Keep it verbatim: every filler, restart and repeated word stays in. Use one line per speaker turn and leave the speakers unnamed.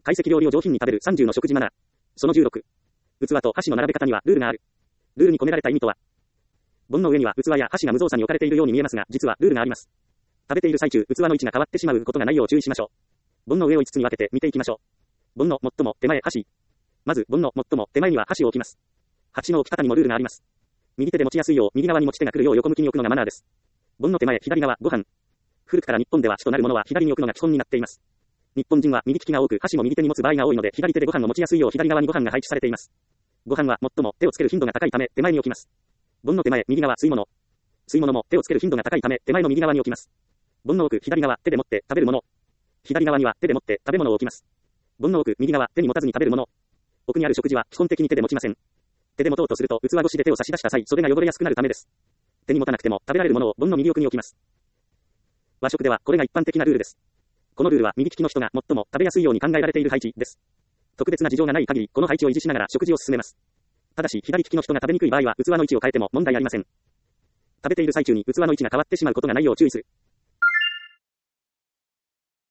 懐石料理を上品に食べるさんじゅうの食事マナー。そのじゅうろく。器と箸の並べ方にはルールがある。ルールに込められた意味とは。盆の上には器や箸が無造作に置かれているように見えますが、実はルールがあります。食べている最中、器の位置が変わってしまうことがないよう注意しましょう。盆の上をいつつに分けて見ていきましょう。盆の最も手前箸。まず盆の最も手前には箸を置きます。箸の置き方にもルールがあります。右手で持ちやすいよう右側に持ち手が来るよう横向きに置くのがマナーです。盆の手前左側ご飯。古くから日本では主となるものは左に置くのが基本になっています。日本人は右利きが多く箸も右手に持つ場合が多いので左手でご飯を持ちやすいよう左側にご飯が配置されています。ご飯は最も手をつける頻度が高いため手前に置きます。盆の手前右側吸い物。吸い物も手をつける頻度が高いため手前の右側に置きます。盆の奥左側手で持って食べるもの。左側には手で持って食べ物を置きます。盆の奥右側手に持たずに食べるもの。奥にある食事は基本的に手で持ちません。手で持とうとすると器越しで手を差し出した際袖が汚れやすくなるためです。手に持たなくても食べられるものを盆の右奥に置きます。和食ではこれが一般的なルールです。このルールは右利きの人が最も食べやすいように考えられている配置です。特別な事情がない限りこの配置を維持しながら食事を進めます。ただし左利きの人が食べにくい場合は器の位置を変えても問題ありません。食べている最中に器の位置が変わってしまうことがないよう注意する。